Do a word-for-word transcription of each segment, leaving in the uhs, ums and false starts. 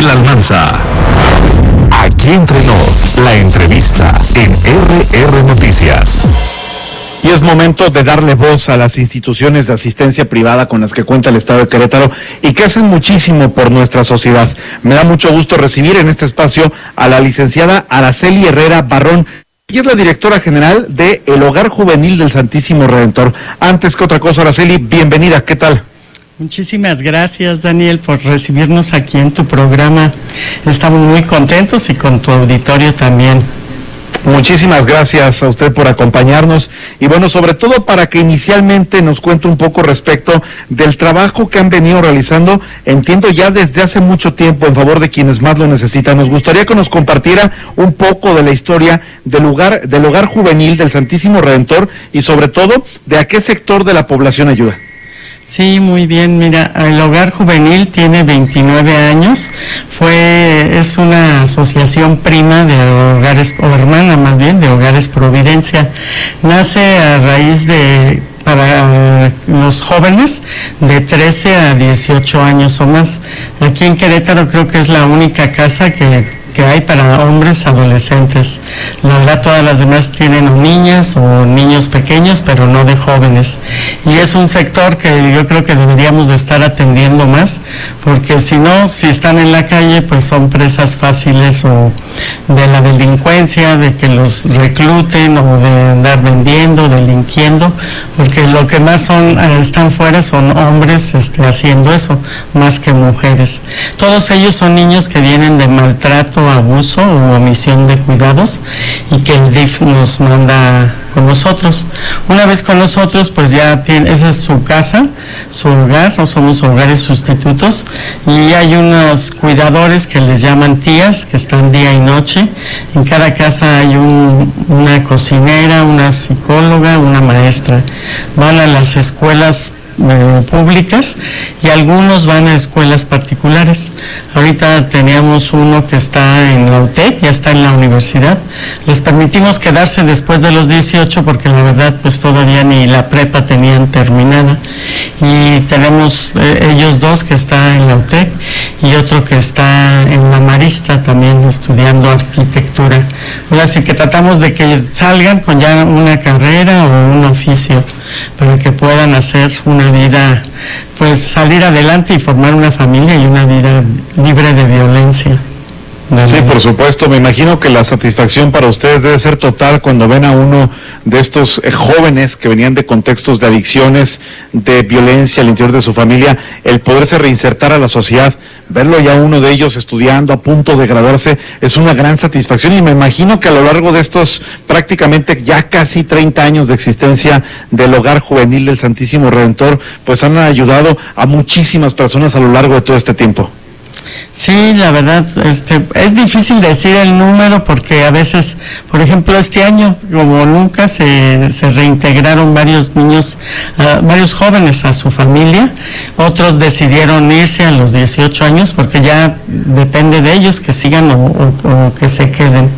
Daniel Almanza. Aquí entre nos, la entrevista en R R Noticias. Y es momento de darle voz a las instituciones de asistencia privada con las que cuenta el Estado de Querétaro y que hacen muchísimo por nuestra sociedad. Me da mucho gusto recibir en este espacio a la licenciada Araceli Herrera Barrón. Ella es la directora general de El Hogar Juvenil del Santísimo Redentor. Antes que otra cosa, Araceli, bienvenida, ¿qué tal? Muchísimas gracias, Daniel, por recibirnos aquí en tu programa. Estamos muy contentos y con tu auditorio también. Muchísimas gracias a usted por acompañarnos y bueno, sobre todo para que inicialmente nos cuente un poco respecto del trabajo que han venido realizando, entiendo ya desde hace mucho tiempo en favor de quienes más lo necesitan. Nos gustaría que nos compartiera un poco de la historia del hogar, del hogar juvenil del Santísimo Redentor y sobre todo de a qué sector de la población ayuda. Sí, muy bien. Mira, el Hogar Juvenil tiene veintinueve años. Fue, es una asociación prima de Hogares, o hermana más bien, de Hogares Providencia. Nace a raíz de, para los jóvenes de trece a dieciocho años o más. Aquí en Querétaro creo que es la única casa que que hay para hombres adolescentes. La verdad, todas las demás tienen o niñas o niños pequeños, pero no de jóvenes. Y es un sector que yo creo que deberíamos de estar atendiendo más, porque si no, si están en la calle, pues son presas fáciles o de la delincuencia, de que los recluten o de andar vendiendo, delinquiendo, porque lo que más son están fuera son hombres este, haciendo eso, más que mujeres. Todos ellos son niños que vienen de maltrato, abuso o omisión de cuidados y que el D I F nos manda con nosotros. Una vez con nosotros, pues ya tiene, esa es su casa, su hogar, no somos hogares sustitutos, y hay unos cuidadores que les llaman tías, que están día y noche. En cada casa hay un, una cocinera, una psicóloga, una maestra. Van a las escuelas Eh, públicas y algunos van a escuelas particulares. Ahorita teníamos uno que está en la U T E C, ya está en la universidad. Les permitimos quedarse después de los dieciocho porque la verdad pues todavía ni la prepa tenían terminada. Y tenemos eh, ellos dos que está en la U T E C y otro que está en la Marista también estudiando arquitectura. Ahora sí que tratamos de que salgan con ya una carrera o un oficio para que puedan hacer una vida, pues salir adelante y formar una familia y una vida libre de violencia. Sí, por supuesto. Me imagino que la satisfacción para ustedes debe ser total cuando ven a uno de estos eh, jóvenes que venían de contextos de adicciones, de violencia al interior de su familia, el poderse reinsertar a la sociedad, verlo ya uno de ellos estudiando, a punto de graduarse, es una gran satisfacción. Y me imagino que a lo largo de estos prácticamente ya casi treinta años de existencia del Hogar Juvenil del Santísimo Redentor, pues han ayudado a muchísimas personas a lo largo de todo este tiempo. Sí, la verdad, este, es difícil decir el número porque a veces, por ejemplo, este año, como nunca, se, se reintegraron varios niños, uh, varios jóvenes a su familia. Otros decidieron irse a los dieciocho años porque ya depende de ellos que sigan o, o, o que se queden.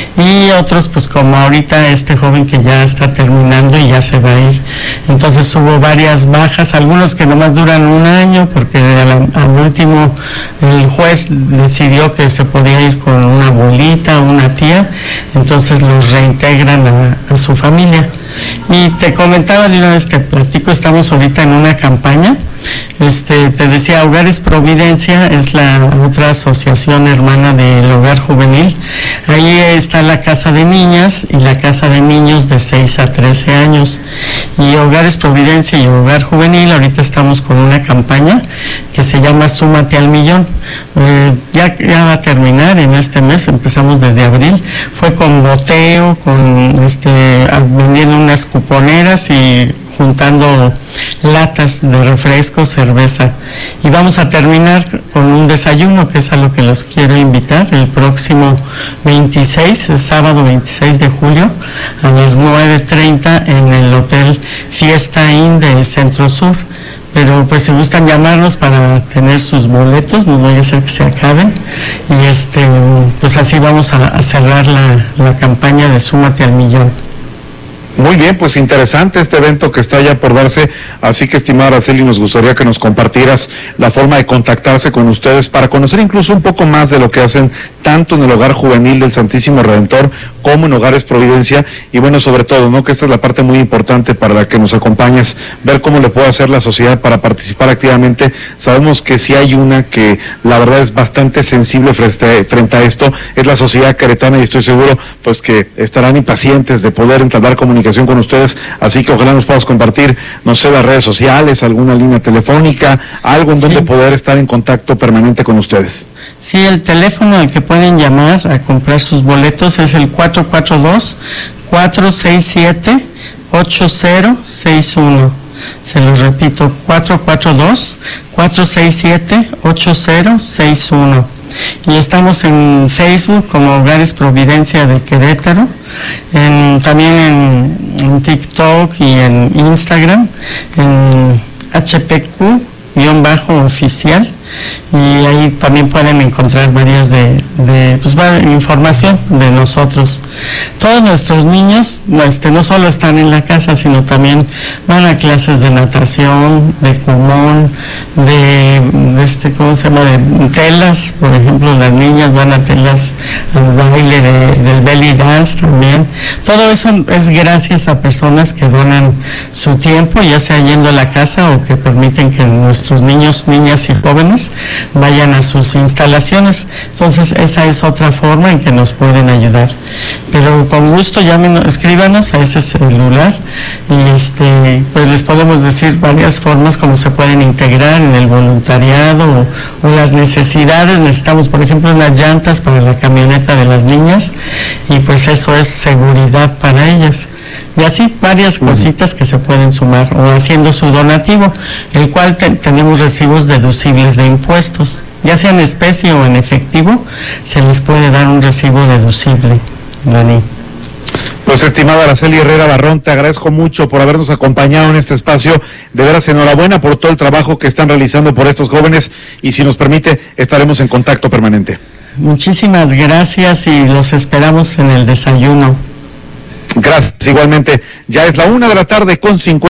Y otros, pues como ahorita este joven que ya está terminando y ya se va a ir. Entonces hubo varias bajas, algunos que nomás duran un año porque al, al último el juez decidió que se podía ir con una abuelita o una tía, entonces los reintegran a, a su familia. Y te comentaba de una vez, te platico, estamos ahorita en una campaña. Este, te decía, Hogares Providencia es la otra asociación hermana del Hogar Juvenil. Ahí está la Casa de Niñas y la Casa de Niños de seis a trece años. Y Hogares Providencia y Hogar Juvenil, ahorita estamos con una campaña que se llama Súmate al Millón. Eh, ya, ya va a terminar en este mes, empezamos desde abril. Fue con boteo, con este, vendiendo unas cuponeras y juntando latas de refresco, cerveza. Y vamos a terminar con un desayuno, que es a lo que los quiero invitar, el próximo veintiséis, el sábado veintiséis de julio, a las nueve treinta en el Hotel Fiesta Inn del Centro Sur. Pero pues si gustan llamarnos para tener sus boletos, no vaya a ser que se acaben. Y este, pues así vamos a, a cerrar la, la campaña de Súmate al Millón. Muy bien, pues interesante este evento que está ya por darse, así que estimada Araceli, nos gustaría que nos compartieras la forma de contactarse con ustedes para conocer incluso un poco más de lo que hacen tanto en el Hogar Juvenil del Santísimo Redentor como en Hogares Providencia, y bueno, sobre todo, ¿no?, que esta es la parte muy importante para la que nos acompañas, ver cómo le puede hacer la sociedad para participar activamente. Sabemos que si hay una que la verdad es bastante sensible frente, frente a esto, es la sociedad queretana, y estoy seguro pues que estarán impacientes de poder entablar comunicación con ustedes, así que ojalá nos puedas compartir, no sé, las redes sociales, alguna línea telefónica, algo en sí, donde poder estar en contacto permanente con ustedes. Sí, el teléfono al que pueden llamar a comprar sus boletos es el cuatro cuatro dos, cuatro seis siete, ocho cero seis uno. Se los repito, cuatro cuatro dos, cuatro seis siete, ocho cero seis uno. Y estamos en Facebook como Hogares Providencia de Querétaro, en, también en, en TikTok y en Instagram, en H P Q-oficial, y ahí también pueden encontrar varias de, de pues, información de nosotros. Todos nuestros niños este, no solo están en la casa, sino también van a clases de natación, de cumón, de, de este, ¿cómo se llama?, de telas. Por ejemplo, las niñas van a telas, al baile de, del belly dance también. Todo eso es gracias a personas que donan su tiempo, ya sea yendo a la casa o que permiten que nuestros niños, niñas y jóvenes vayan a sus instalaciones. Entonces esa es otra forma en que nos pueden ayudar, pero con gusto llámenos, escríbanos a ese celular, y este pues les podemos decir varias formas como se pueden integrar en el voluntariado o, o las necesidades. Necesitamos, por ejemplo, unas llantas para la camioneta de las niñas, y pues eso es seguridad para ellas, y así varias cositas que se pueden sumar, o haciendo su donativo, el cual te, tenemos recibos deducibles de impuestos, ya sea en especie o en efectivo, se les puede dar un recibo deducible, Dani. Pues estimada Araceli Herrera Barrón, te agradezco mucho por habernos acompañado en este espacio. De veras, enhorabuena por todo el trabajo que están realizando por estos jóvenes, y si nos permite, estaremos en contacto permanente. Muchísimas gracias y los esperamos en el desayuno. Gracias, igualmente. Ya es la una de la tarde con cincuenta.